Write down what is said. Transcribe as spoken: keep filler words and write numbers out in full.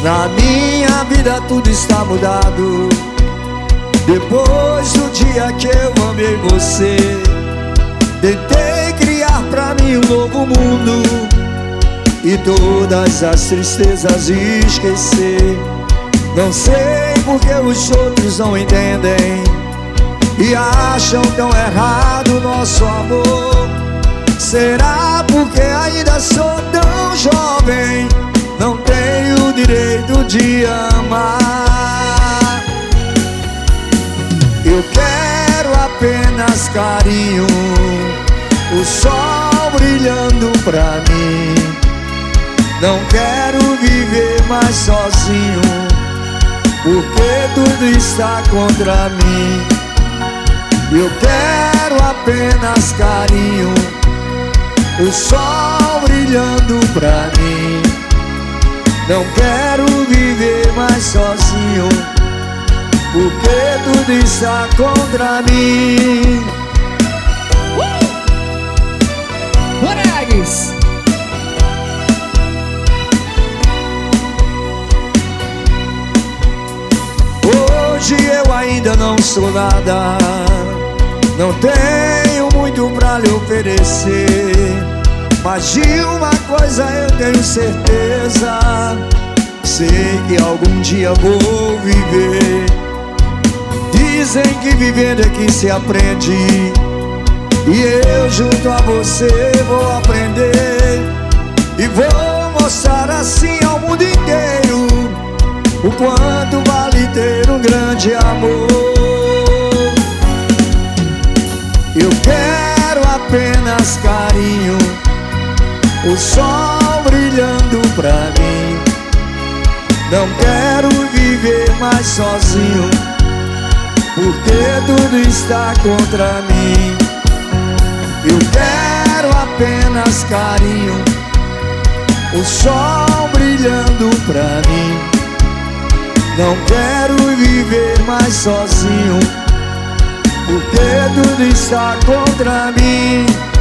Na minha vida tudo está mudado depois do dia que eu amei você. Tentei criar pra mim um novo mundo e todas as tristezas esquecer. Não sei porque os outros não entendem e acham tão errado o nosso amor. Será porque ainda sou tão jovem, não tenho o direito de amar? Eu quero apenas carinho, o sol brilhando pra mim. Não quero viver mais sozinho, porque tudo está contra mim. Eu quero apenas carinho, o sol brilhando pra mim. Não quero viver mais sozinho, porque tudo está contra mim. Uh! Bonegues! Hoje eu ainda não sou nada, não tenho muito pra lhe oferecer, mas de uma coisa eu tenho certeza: sei que algum dia vou viver. Dizem que vivendo é que se aprende, e eu junto a você vou aprender. E vou mostrar assim ao mundo inteiro o quanto vale ter um grande amor. Eu quero apenas carinho, o sol brilhando pra mim. Não quero viver mais sozinho, porque tudo está contra mim. Eu quero apenas carinho, o sol brilhando pra mim. Não quero viver mais sozinho, porque tudo está contra mim.